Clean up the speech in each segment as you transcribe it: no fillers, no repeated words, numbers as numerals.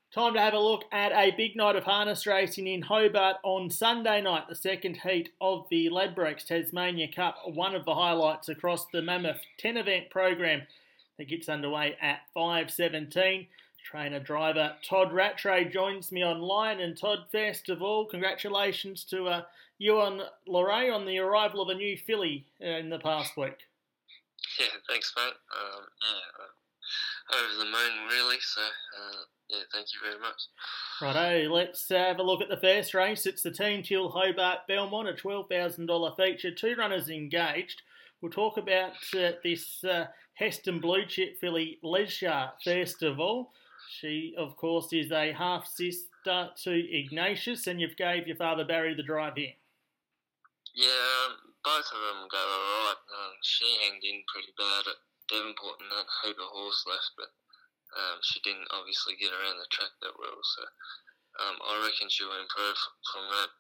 Time to have a look at a big night of harness racing in Hobart on Sunday night, the second heat of the Ladbrokes Tasmania Cup, one of the highlights across the Mammoth 10 event program that gets underway at 5:17. Trainer driver Todd Rattray joins me online, and Todd, first of all, congratulations to you and Lorraine on the arrival of a new filly in the past week. Yeah, thanks, mate. Over the moon, really. So, thank you very much. Righto, let's have a look at the first race. It's the Team Till Hobart Belmont, a $12,000 feature. Two runners engaged. We'll talk about this Heston Blue Chip filly, Leisure, first of all. She, of course, is a half-sister to Ignatius, and you've gave your father Barry the drive here. Yeah, both of them go alright. She hanged in pretty bad at Devonport and that heap of horse left, but she didn't obviously get around the track that well, so I reckon she'll improve from that.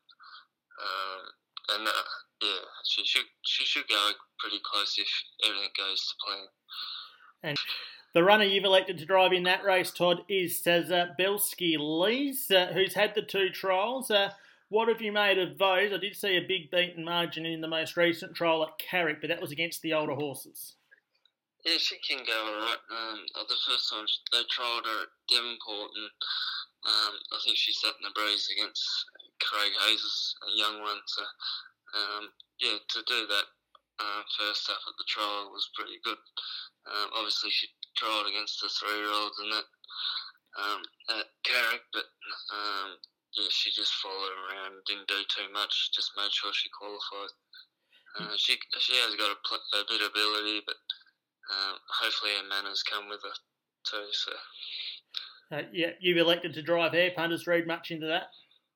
She should go pretty close if everything goes to plan. And the runner you've elected to drive in that race, Todd, is Belski Lees, who's had the two trials. What have you made of those? I did see a big beaten margin in the most recent trial at Carrick, but that was against the older horses. Yeah, she can go alright. The first time they trialled her at Devonport, and I think she sat in the breeze against Craig Hayes, a young one. So, to do that first up at the trial was pretty good. Obviously, she trialled against the 3-year-olds and that at Carrick, but she just followed around, didn't do too much, just made sure she qualified. She has got a bit of ability, but hopefully her manners come with her too. So. You've elected to drive her. Punters read much into that?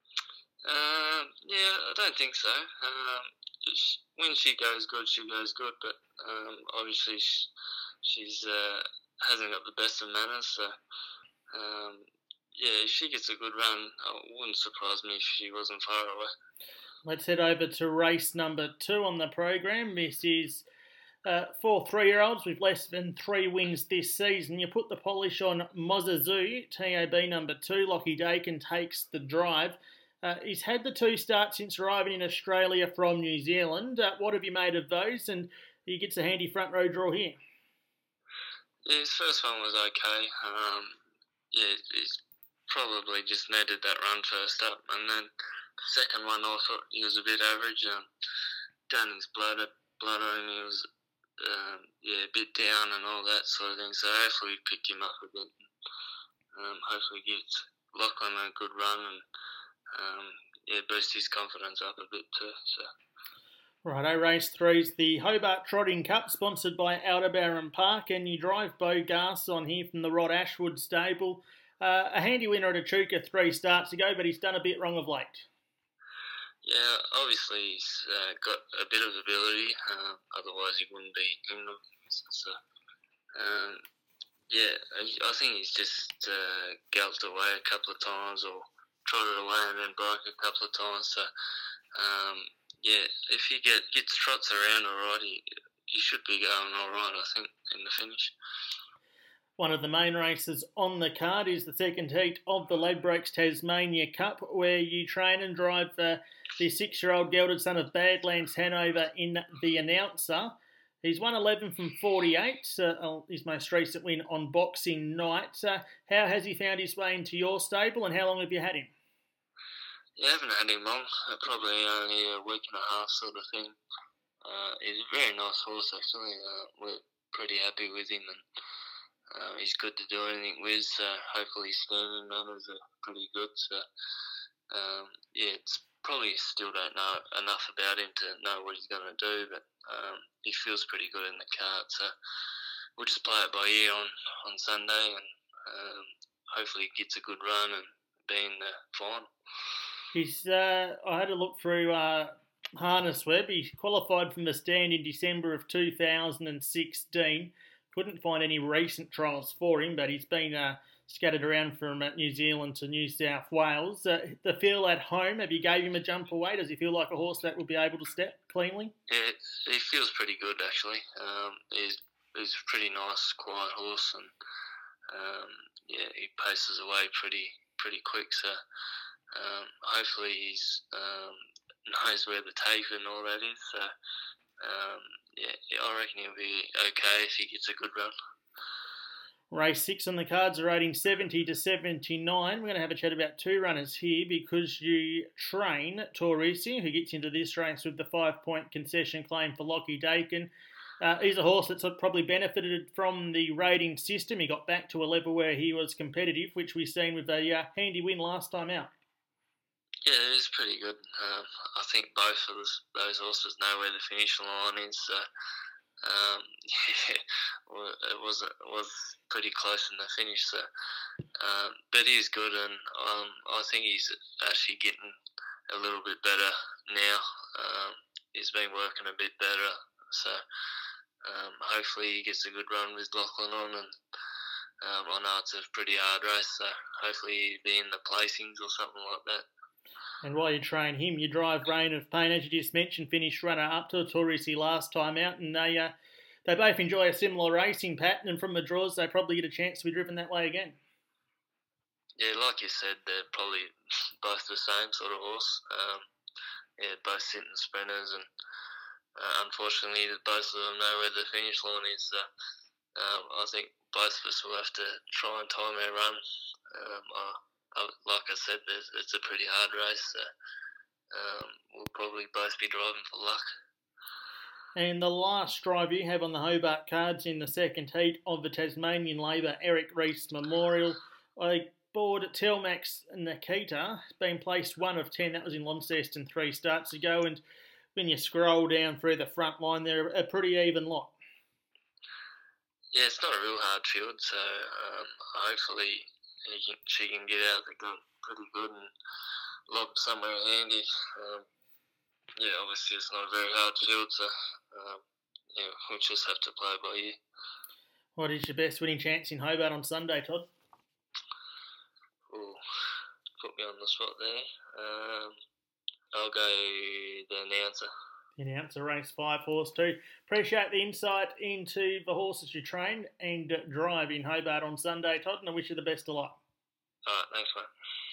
I don't think so. When she goes good, she goes good, but obviously she's hasn't got the best of manners, so if she gets a good run, it wouldn't surprise me if she wasn't far away. Let's head over to race number 2 on the program. This is for 3-year-olds with less than 3 wins this season. You put the polish on Mozazu, TAB number 2. Lockie Dakin takes the drive. He's had the 2 starts since arriving in Australia from New Zealand. What have you made of those? And he gets a handy front row draw here. Yeah, his first one was okay. He's probably just needed that run first up. And then the second one, I thought he was a bit average. Down his bladder, and he was a bit down and all that sort of thing. So hopefully we picked him up a bit. Hopefully gives Lachlan a good run and boost his confidence up a bit too. So. Righto, race 3's the Hobart Trotting Cup, sponsored by Aldebaran Park, and you drive Bo Garson here from the Rod Ashwood stable. A handy winner at Echuca 3 starts ago, but he's done a bit wrong of late. Yeah, obviously he's got a bit of ability, otherwise he wouldn't be in them. So, I think he's just galloped away a couple of times or trotted away and then broke a couple of times. So, if he gets trots around all right, he should be going all right, I think, in the finish. One of the main races on the card is the second heat of the Ladbrokes Tasmania Cup, where you train and drive the 6-year-old gelded son of Badlands Hanover in the Announcer. He's won 11 from 48, his most recent win on Boxing Night. How has he found his way into your stable, and how long have you had him? Yeah, I haven't had him long, probably only a week and a half sort of thing. He's a very nice horse, actually. We're pretty happy with him, and he's good to do anything with. Hopefully his sternum numbers are pretty good. So, it's probably still don't know enough about him to know what he's going to do, but he feels pretty good in the cart. So we'll just play it by ear on Sunday, and hopefully he gets a good run and be in the final. I had a look through Harness Web. He qualified from the stand in December of 2016. Couldn't find any recent trials for him, but he's been scattered around from New Zealand to New South Wales. The feel at home, have you gave him a jump away? Does he feel like a horse that will be able to step cleanly? Yeah, he feels pretty good, actually. He's a pretty nice, quiet horse, and he paces away pretty pretty quick. So hopefully he's knows where the tape and all that is. So I reckon he'll be okay if he gets a good run. Race 6 on the cards, a rating 70 to 79. We're going to have a chat about two runners here because you train Torisi, who gets into this race with the 5-point concession claim for Lockie Dakin. He's a horse that's probably benefited from the rating system. He got back to a level where he was competitive, which we've seen with a handy win last time out. Yeah, it is pretty good. I think both of those horses know where the finish line is. So, it was pretty close in the finish. So, but he's good, and I think he's actually getting a little bit better now. He's been working a bit better. So, hopefully he gets a good run with Lachlan on, and I know it's a pretty hard race. So, hopefully he'll be in the placings or something like that. And while you train him, you drive Reign of Pain, as you just mentioned, finished runner-up to Torisi last time out, and they both enjoy a similar racing pattern, and from the draws, they probably get a chance to be driven that way again. Yeah, like you said, they're probably both the same sort of horse. Both sitting sprinters, and unfortunately, both of them know where the finish line is. So, I think both of us will have to try and time our run. Like I said, it's a pretty hard race, so we'll probably both be driving for luck. And the last drive you have on the Hobart cards in the second heat of the Tasmanian Labour Eric Rees Memorial, I board Telmax Nikita, being placed 1 of 10. That was in Launceston 3 starts ago, and when you scroll down through the front line, they're a pretty even lot. Yeah, it's not a real hard field, so hopefully she can get out of the gun pretty good and lob somewhere handy. Obviously it's not a very hard field, so we'll just have to play by ear. What is your best winning chance in Hobart on Sunday, Todd? Ooh, put me on the spot there. I'll go the Announcer. The Announcer, race 5, horse 2. Appreciate the insight into the horses you train and drive in Hobart on Sunday, Todd, and I wish you the best of luck. All right, thanks, mate.